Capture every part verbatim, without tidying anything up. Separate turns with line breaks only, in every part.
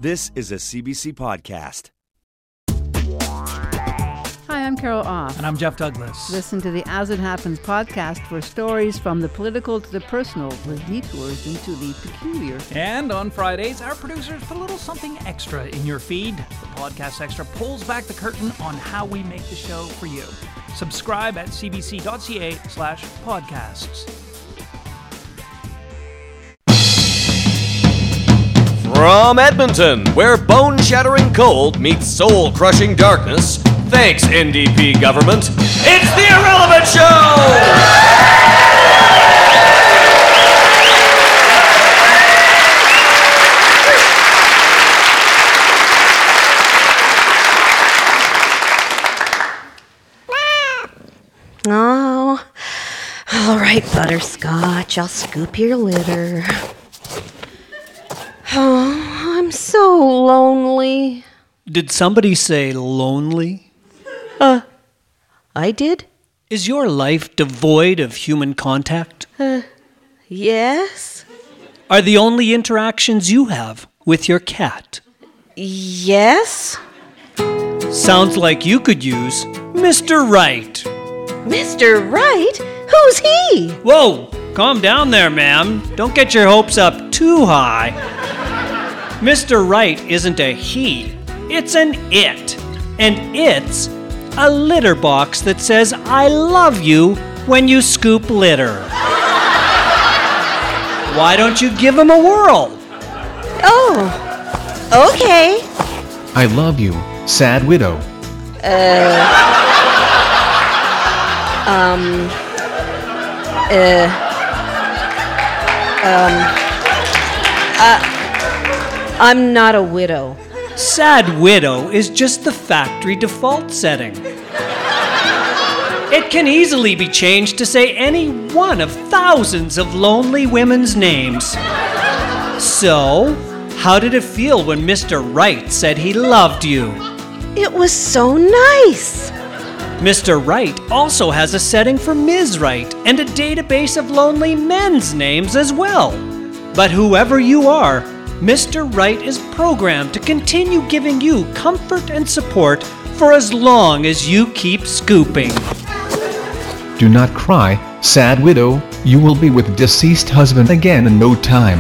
This is a C B C podcast.
Hi, I'm Carol Off.
And I'm Jeff Douglas.
Listen to the As It Happens podcast for stories from the political to the personal with detours into the peculiar.
And on Fridays, our producers put a little something extra in your feed. The Podcast Extra pulls back the curtain on how we make the show for you. Subscribe at cbc.ca slash podcasts.
From Edmonton, where bone-shattering cold meets soul-crushing darkness, thanks, N D P government, it's The Irrelevant Show!
Oh, all right, Butterscotch, I'll scoop your litter. Oh, I'm so lonely.
Did somebody say lonely?
Uh, I did?
Is your life devoid of human contact?
Uh, yes.
Are the only interactions you have with your cat?
Yes.
Sounds like you could use Mister Right.
Mister Right? Who's he?
Whoa, calm down there, ma'am. Don't get your hopes up too high. Mister Right isn't a he, it's an it. And it's a litter box that says, I love you when you scoop litter. Why don't you give him a whirl?
Oh, okay.
I love you, sad widow.
Uh, um, uh, um, uh, I'm not a widow.
Sad widow is just the factory default setting. It can easily be changed to say any one of thousands of lonely women's names. So, how did it feel when Mister Right said he loved you?
It was so nice.
Mister Right also has a setting for Miz Right and a database of lonely men's names as well. But whoever you are, Mister Right is programmed to continue giving you comfort and support for as long as you keep scooping.
Do not cry, sad widow. You will be with deceased husband again in no time.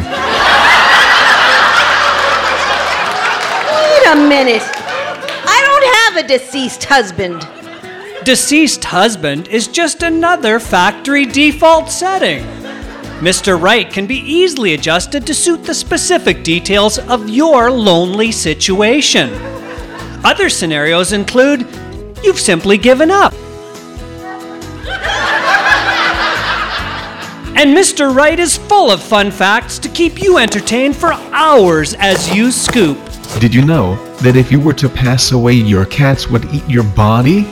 Wait a minute. I don't have a deceased husband.
Deceased husband is just another factory default setting. Mister Right can be easily adjusted to suit the specific details of your lonely situation. Other scenarios include, you've simply given up. And Mister Right is full of fun facts to keep you entertained for hours as you scoop.
Did you know that if you were to pass away, your cats would eat your body?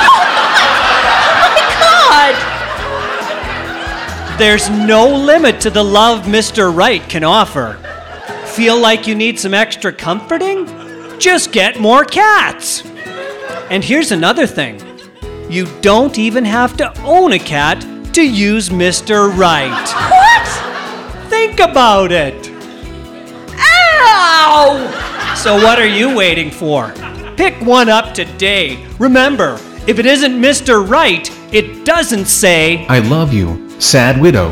There's no limit to the love Mister Right can offer. Feel like you need some extra comforting? Just get more cats. And here's another thing. You don't even have to own a cat to use Mister Right.
What?
Think about it.
Ow!
So what are you waiting for? Pick one up today. Remember, if it isn't Mister Right, it doesn't say,
I love you, sad widow.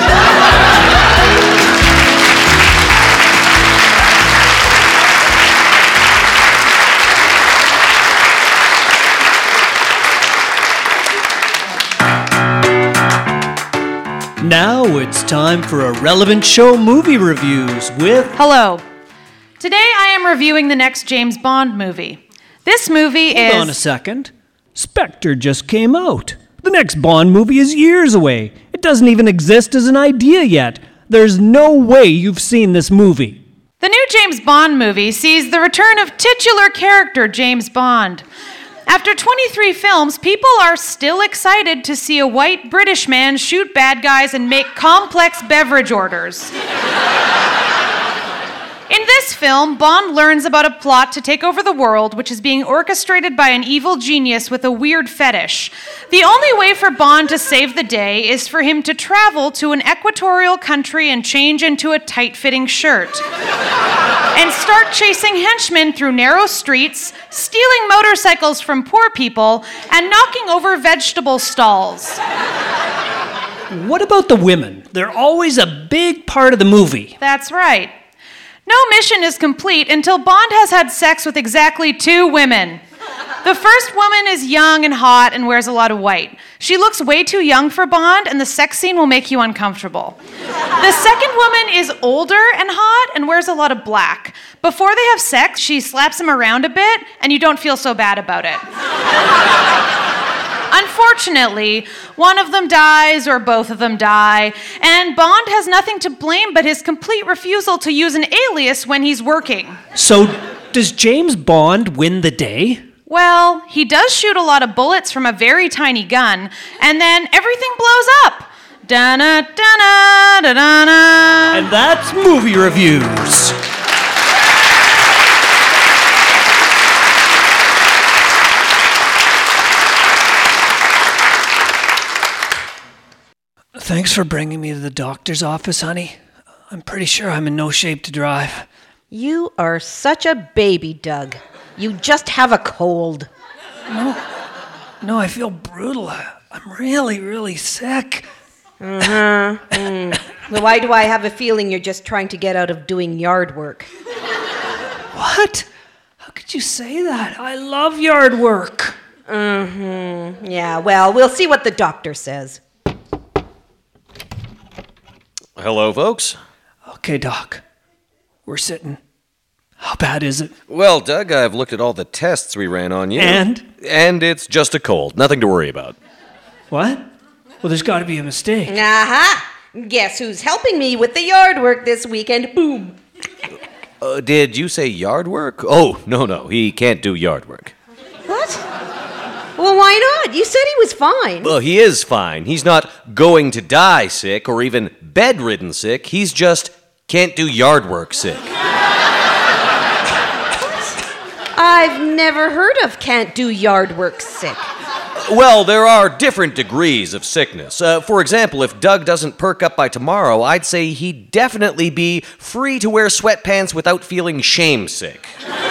Now it's time for Irrelevant Show movie reviews with...
Hello. Today I am reviewing the next James Bond movie. This movie is...
Hold on a second. Spectre just came out. The next Bond movie is years away. It doesn't even exist as an idea yet. There's no way you've seen this movie.
The new James Bond movie sees the return of titular character James Bond. After twenty-three films, people are still excited to see a white British man shoot bad guys and make complex beverage orders. In this this film, Bond learns about a plot to take over the world, which is being orchestrated by an evil genius with a weird fetish. The only way for Bond to save the day is for him to travel to an equatorial country and change into a tight-fitting shirt. And start chasing henchmen through narrow streets, stealing motorcycles from poor people, and knocking over vegetable stalls.
What about the women? They're always a big part of the movie.
That's right. No mission is complete until Bond has had sex with exactly two women. The first woman is young and hot and wears a lot of white. She looks way too young for Bond, and the sex scene will make you uncomfortable. The second woman is older and hot and wears a lot of black. Before they have sex, she slaps him around a bit, and you don't feel so bad about it. Unfortunately, one of them dies or both of them die, and Bond has nothing to blame but his complete refusal to use an alias when he's working.
So, does James Bond win the day?
Well, he does shoot a lot of bullets from a very tiny gun, and then everything blows up. Da-na, da-na, da-da-na.
And that's movie reviews. Thanks for bringing me to the doctor's office, honey. I'm pretty sure I'm in no shape to drive.
You are such a baby, Doug. You just have a cold.
No, no, I feel brutal. I'm really, really sick.
Uh-huh. Mm. Well, why do I have a feeling you're just trying to get out of doing yard work?
What? How could you say that? I love yard work.
Mm-hmm. Yeah, well, we'll see what the doctor says.
Hello, folks.
Okay, Doc. We're sitting. How bad is it?
Well, Doug, I've looked at all the tests we ran on you.
And?
And it's just a cold. Nothing to worry about.
What? Well, there's got to be a mistake.
Aha! Guess who's helping me with the yard work this weekend? Boom!
Uh, did you say yard work? Oh, no, no. He can't do yard work.
What? Well, why not? You said he was fine.
Well, he is fine. He's not going to die sick or even bedridden sick. He's just can't do yard work sick.
I've never heard of can't do yard work sick.
Well, there are different degrees of sickness. Uh, for example, if Doug doesn't perk up by tomorrow, I'd say he'd definitely be free to wear sweatpants without feeling shame sick.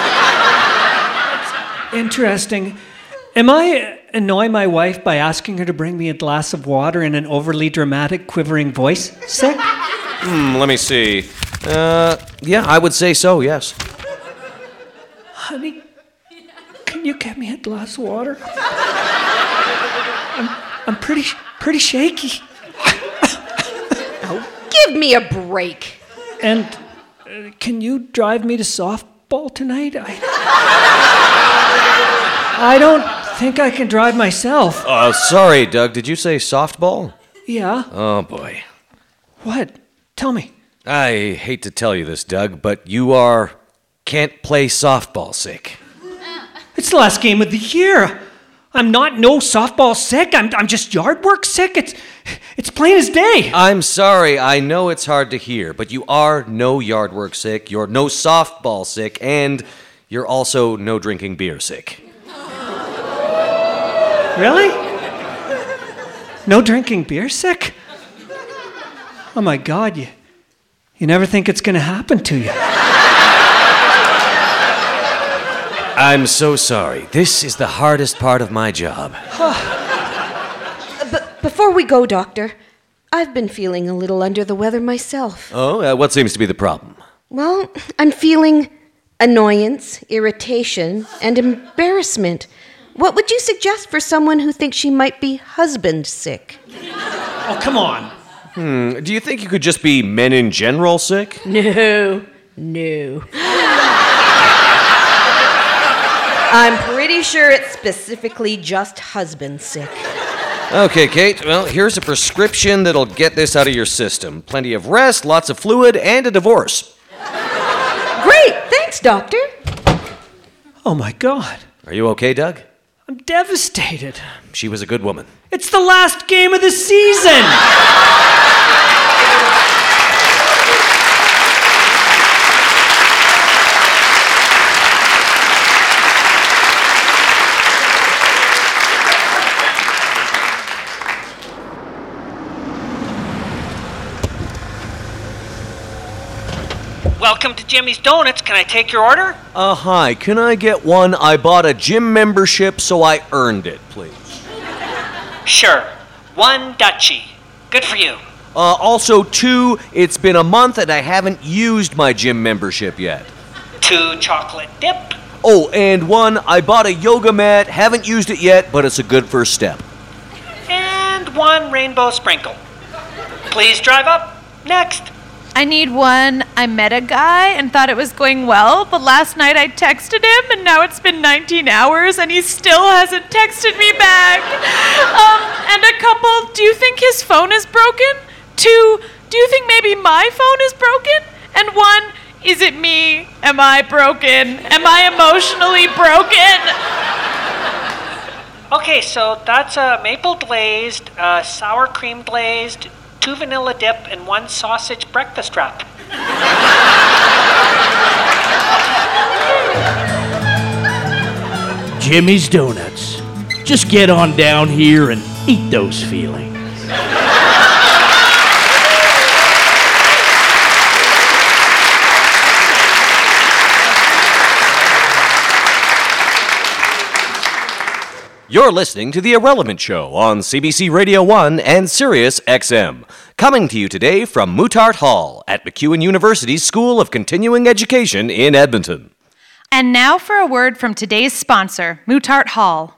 Interesting. Am I annoying my wife by asking her to bring me a glass of water in an overly dramatic, quivering voice? Sick?
Hmm, let me see. Uh, yeah, I would say so, yes.
Honey, can you get me a glass of water? I'm, I'm pretty, pretty shaky.
Oh, give me a break.
And uh, can you drive me to softball tonight? I, I don't think I can drive myself.
Uh, sorry, Doug. Did you say softball?
Yeah.
Oh, boy.
What? Tell me.
I hate to tell you this, Doug, but you are can't play softball sick.
It's the last game of the year. I'm not no softball sick. I'm I'm just yard work sick. It's it's plain as day.
I'm sorry. I know it's hard to hear, but you are no yard work sick. You're no softball sick, and you're also no drinking beer sick.
Really? No drinking beer sick? Oh my God, you you never think it's gonna happen to you.
I'm so sorry. This is the hardest part of my job.
But before we go, Doctor, I've been feeling a little under the weather myself.
Oh, uh, what seems to be the problem?
Well, I'm feeling annoyance, irritation, and embarrassment. What would you suggest for someone who thinks she might be husband sick?
Oh, come on.
Hmm, do you think you could just be men in general sick?
No, no. I'm pretty sure it's specifically just husband sick.
Okay, Kate, well, here's a prescription that'll get this out of your system. Plenty of rest, lots of fluid, and a divorce.
Great, thanks, Doctor.
Oh my God.
Are you okay, Doug?
I'm devastated.
She was a good woman.
It's the last game of the season. Welcome to Jimmy's Donuts. Can I take your order?
Uh, hi. Can I get one? I bought a gym membership, so I earned it, please.
Sure. One Dutchie. Good for you.
Uh, also, two, it's been a month and I haven't used my gym membership yet.
Two chocolate dip.
Oh, and one, I bought a yoga mat, haven't used it yet, but it's a good first step.
And one rainbow sprinkle. Please drive up. Next.
I need one. I met a guy and thought it was going well, but last night I texted him and now it's been nineteen hours and he still hasn't texted me back. Um, and a couple, do you think his phone is broken? Two, do you think maybe my phone is broken? And one, is it me? Am I broken? Am I emotionally broken?
Okay, so that's a maple glazed, uh, sour cream glazed, two vanilla dip, and one sausage breakfast wrap.
Jimmy's Donuts. Just get on down here and eat those feelings.
You're listening to The Irrelevant Show on C B C Radio one and Sirius X M. Coming to you today from Mootart Hall at MacEwan University's School of Continuing Education in Edmonton.
And now for a word from today's sponsor, Mootart Hall.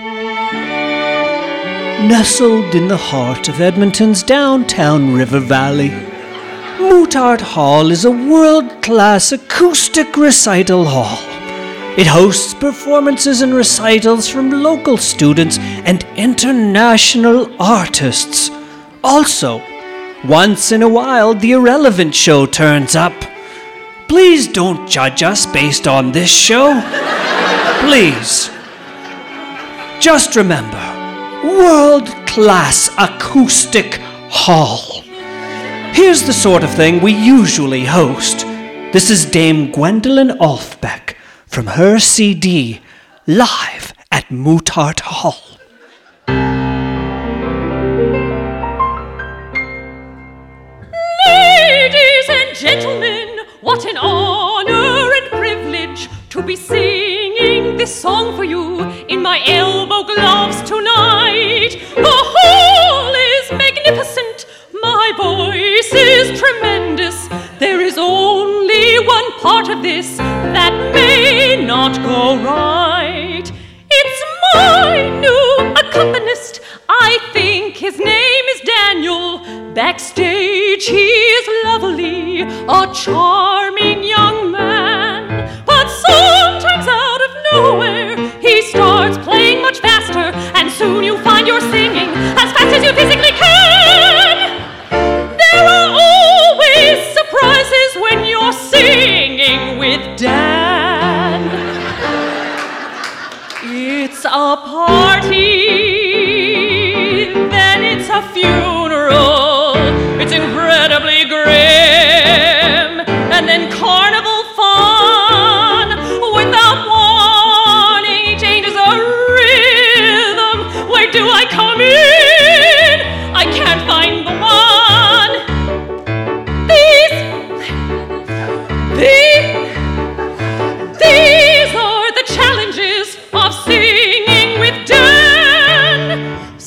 Nestled in the heart of Edmonton's downtown river valley, Mootart Hall is a world-class acoustic recital hall. It hosts performances and recitals from local students and international artists. Also, once in a while, The Irrelevant Show turns up. Please don't judge us based on this show. Please. Just remember, world-class acoustic hall. Here's the sort of thing we usually host. This is Dame Gwendolyn Alfbeck from her C D, live at Mootart Hall.
Ladies and gentlemen, what an honor and privilege to be singing this song for you in my elbow gloves tonight. The hall is magnificent, my voice is tremendous. There is only one part of this that may not go right. It's my new accompanist. I think his name is Daniel. Backstage he is lovely, a charming young man. But sometimes out of nowhere he starts playing much faster, and soon you find you're singing as fast as you physically can. There are always surprises when you're singing with Dan. It's a party, then it's a funeral. It's incredibly grim, and then carnival fun. Without warning, he changes a rhythm. Where do I come in? I can't find the one. These, these, these are the challenges of singing with Dan.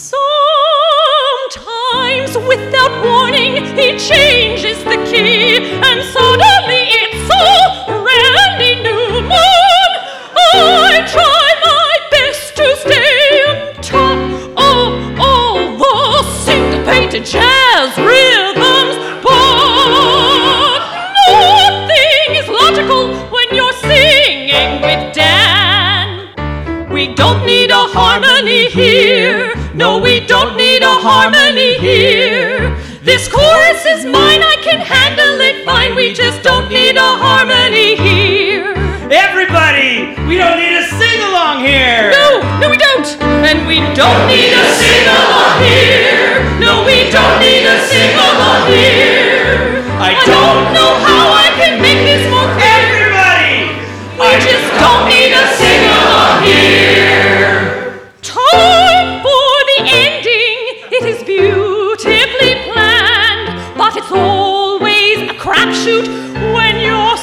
Sometimes, without warning, he changes the key, and suddenly it's so Randy Newman. I try my best to stay on top of all the syncopated jazz rhythms, but nothing is logical when you're singing with Dan. We don't need a harmony here. No, we don't need a harmony here. This chorus is mine, I can handle it fine. We just don't need a harmony here.
Everybody, we don't need a sing-along here.
No, no we don't. And we don't need a sing-along here. No, we don't need a sing-along here.
I
I don't know how I can make this more clear.
Everybody,
We just don't need a sing-along here. Time for the ending. It is beautifully planned, but it's always a crapshoot when you're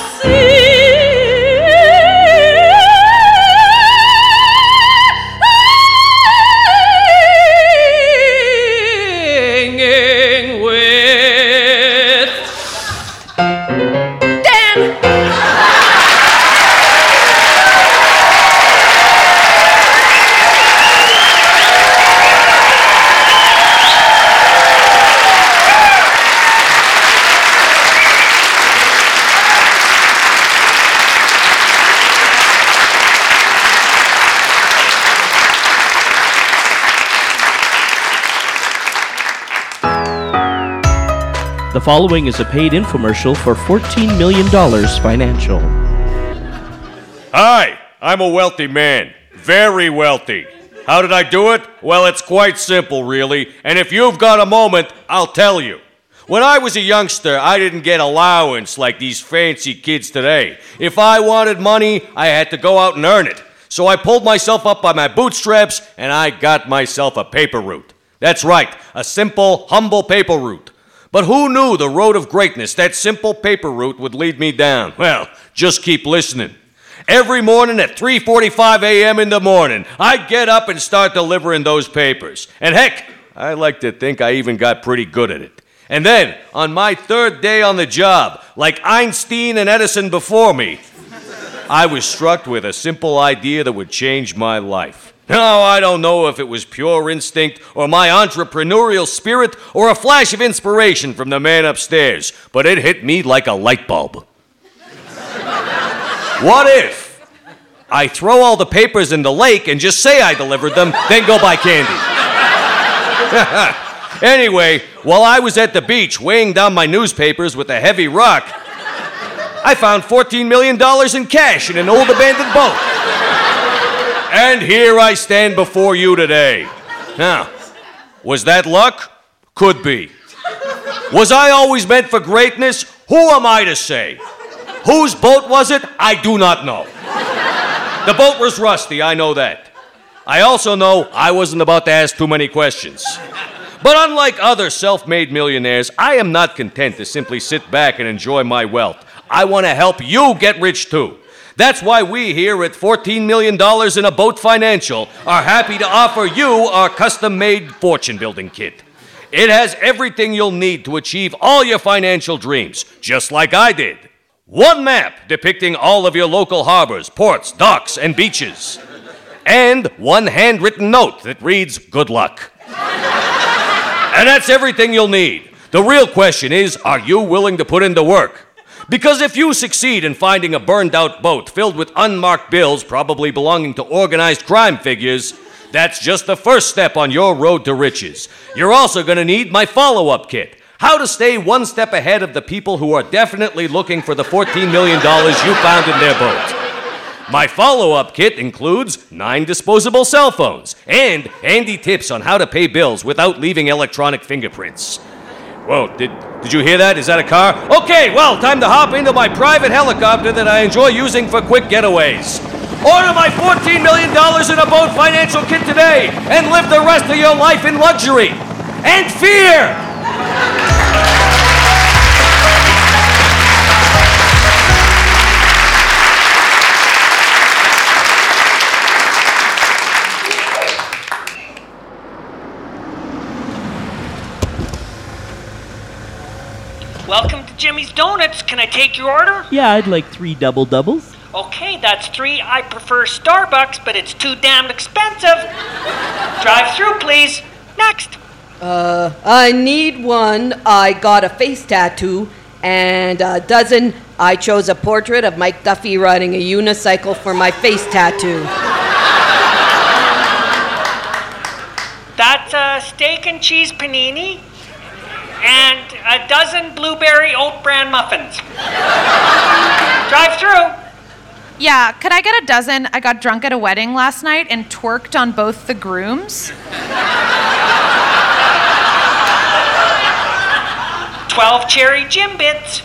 The following is a paid infomercial for fourteen million dollars Financial.
Hi, I'm a wealthy man. Very wealthy. How did I do it? Well, it's quite simple, really. And if you've got a moment, I'll tell you. When I was a youngster, I didn't get allowance like these fancy kids today. If I wanted money, I had to go out and earn it. So I pulled myself up by my bootstraps, and I got myself a paper route. That's right, a simple, humble paper route. But who knew the road of greatness, that simple paper route, would lead me down? Well, just keep listening. Every morning at three forty-five a.m. in the morning, I'd get up and start delivering those papers. And heck, I like to think I even got pretty good at it. And then, on my third day on the job, like Einstein and Edison before me, I was struck with a simple idea that would change my life. Now, I don't know if it was pure instinct or my entrepreneurial spirit or a flash of inspiration from the man upstairs, but it hit me like a light bulb. What if I throw all the papers in the lake and just say I delivered them, then go buy candy? Anyway, while I was at the beach weighing down my newspapers with a heavy rock, I found fourteen million dollars in cash in an old abandoned boat. And here I stand before you today. Now, was that luck? Could be. Was I always meant for greatness? Who am I to say? Whose boat was it? I do not know. The boat was rusty, I know that. I also know I wasn't about to ask too many questions. But unlike other self-made millionaires, I am not content to simply sit back and enjoy my wealth. I want to help you get rich too. That's why we here at fourteen million dollars in a Boat Financial are happy to offer you our custom-made fortune-building kit. It has everything you'll need to achieve all your financial dreams, just like I did. One map depicting all of your local harbors, ports, docks, and beaches. And one handwritten note that reads, "Good luck." And that's everything you'll need. The real question is, are you willing to put in the work? Because if you succeed in finding a burned-out boat filled with unmarked bills probably belonging to organized crime figures, that's just the first step on your road to riches. You're also going to need my follow-up kit. How to stay one step ahead of the people who are definitely looking for the fourteen million dollars you found in their boat. My follow-up kit includes nine disposable cell phones and handy tips on how to pay bills without leaving electronic fingerprints. Whoa, did, did you hear that? Is that a car? Okay, well, time to hop into my private helicopter that I enjoy using for quick getaways. Order my fourteen million dollars in a Boat Financial kit today and live the rest of your life in luxury and fear!
Welcome to Jimmy's Donuts. Can I take your order?
Yeah, I'd like three double doubles.
Okay, that's three. I prefer Starbucks, but it's too damned expensive. Drive through, please. Next.
Uh, I need one. I got a face tattoo. And a dozen. I chose a portrait of Mike Duffy riding a unicycle for my face tattoo.
That's a steak and cheese panini. And a dozen blueberry oat bran muffins. Drive through.
Yeah, could I get a dozen? I got drunk at a wedding last night and twerked on both the grooms.
Twelve cherry Jim bits.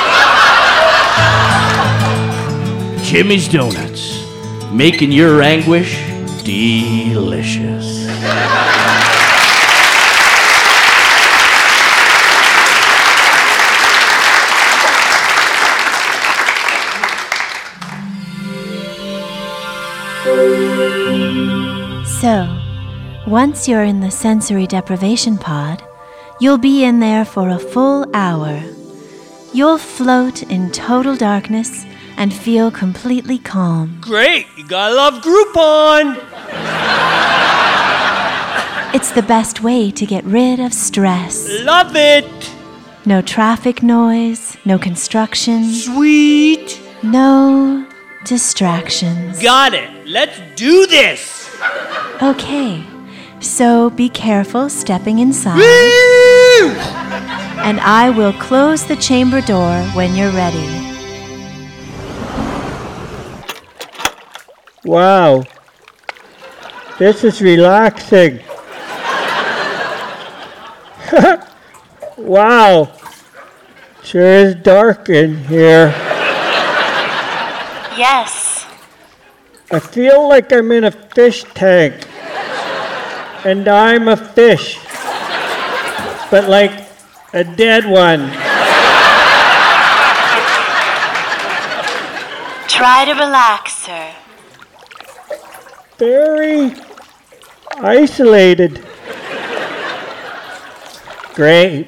Jimmy's Donuts, making your anguish delicious.
So, once you're in the sensory deprivation pod, you'll be in there for a full hour. You'll float in total darkness and feel completely calm.
Great! You gotta love Groupon!
It's the best way to get rid of stress.
Love it!
No traffic noise, no construction.
Sweet!
No distractions.
Got it! Let's do this!
Okay, so be careful stepping inside.
Whee!
And I will close the chamber door when you're ready.
Wow. This is relaxing. Wow. Sure is dark in here.
Yes.
I feel like I'm in a fish tank. And I'm a fish. But like a dead one.
Try to relax, sir.
Very isolated. Great.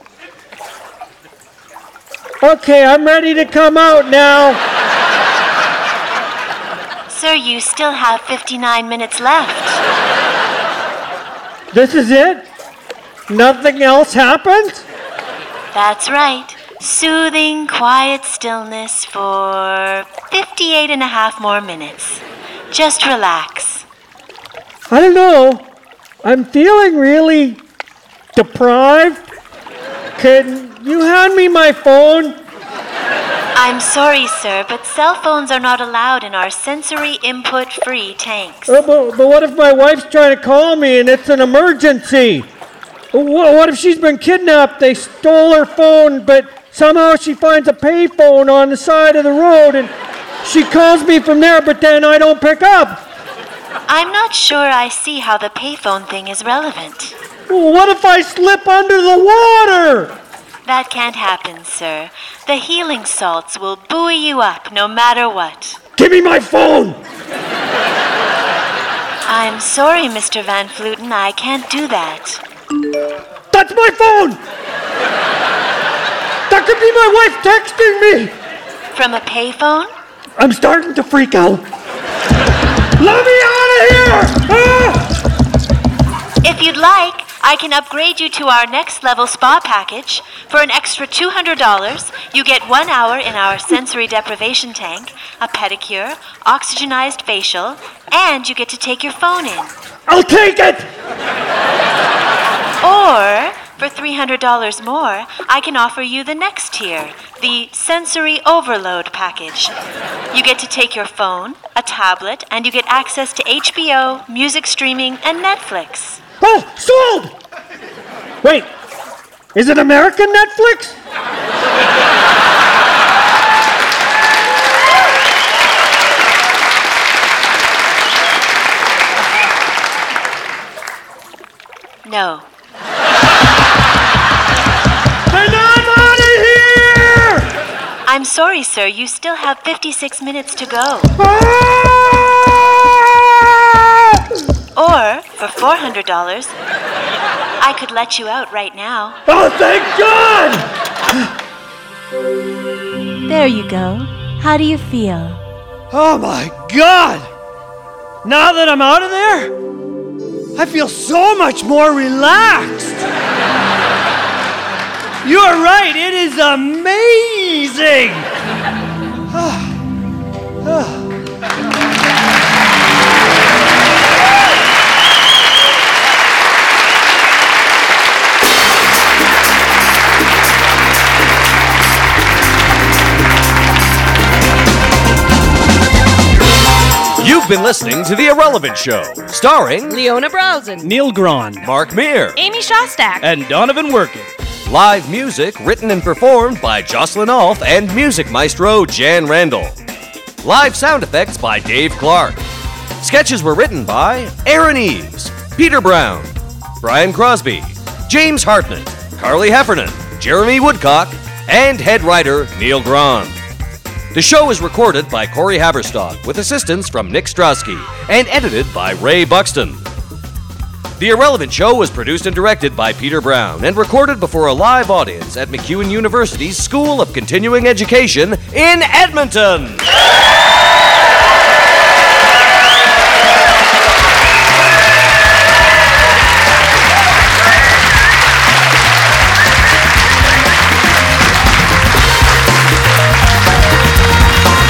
Okay, I'm ready to come out now.
Sir, you still have fifty-nine minutes left.
This is it? Nothing else happens?
That's right. Soothing, quiet stillness for fifty-eight and a half more minutes. Just relax.
I don't know. I'm feeling really deprived. Can you hand me my phone?
I'm sorry, sir, but cell phones are not allowed in our sensory input-free tanks.
Oh, but, but what if my wife's trying to call me and it's an emergency? What, what if she's been kidnapped? They stole her phone, but somehow she finds a payphone on the side of the road and she calls me from there, but then I don't pick up.
I'm not sure I see how the payphone thing is relevant.
Well, what if I slip under the water?
That can't happen, sir. The healing salts will buoy you up no matter what.
Give me my phone!
I'm sorry, Mister Van Fluten, I can't do that.
That's my phone! That could be my wife texting me!
From a payphone?
I'm starting to freak out. Let me out of here! Ah!
If you'd like, I can upgrade you to our next level spa package. For an extra two hundred dollars, you get one hour in our sensory deprivation tank, a pedicure, oxygenized facial, and you get to take your phone in.
I'll take it!
Or, for three hundred dollars more, I can offer you the next tier, the sensory overload package. You get to take your phone, a tablet, and you get access to H B O, music streaming, and Netflix.
Oh, sold! Wait, is it American Netflix?
No.
Then I'm out of here!
I'm sorry, sir. You still have fifty-six minutes to go. Or, for four hundred dollars, I could let you out right now.
Oh, thank God!
There you go. How do you feel?
Oh my God! Now that I'm out of there, I feel so much more relaxed. You are right, it is amazing.
You've been listening to The Irrelevant Show, starring
Leona Browson,
Neil Grond,
Mark Meir,
Amy Shostak,
and Donovan Working.
Live music written and performed by Jocelyn Alf and music maestro Jan Randall. Live sound effects by Dave Clark. Sketches were written by Aaron Eves, Peter Brown, Brian Crosby, James Hartnett, Carly Heffernan, Jeremy Woodcock, and head writer Neil Grond. The show is recorded by Corey Haberstock with assistance from Nick Strosky and edited by Ray Buxton. The Irrelevant Show was produced and directed by Peter Brown and recorded before a live audience at MacEwan University's School of Continuing Education in Edmonton.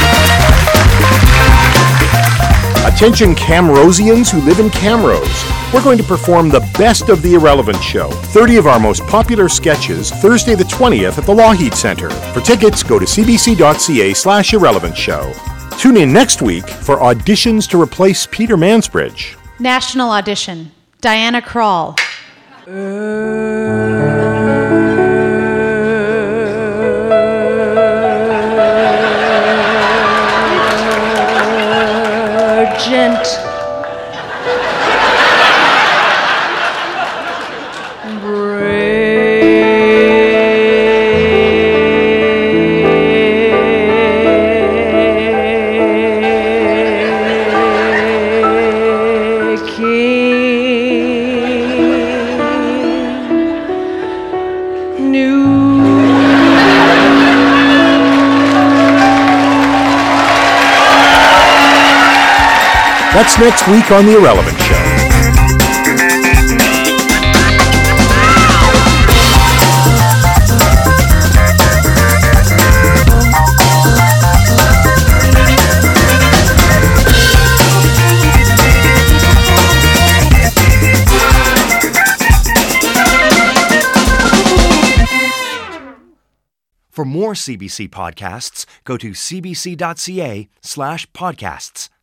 Attention Camrosians who live in Camrose. we're going to perform the best of The Irrelevant Show. thirty of our most popular sketches, Thursday the twentieth at the Lougheed Centre. For tickets, go to cbc.ca slash irrelevant show. Tune in next week for auditions to replace Peter Mansbridge.
National audition. Diana Krall.
Urgent.
That's next week on The Irrelevant Show.
For more C B C podcasts, go to cbc.ca slash podcasts.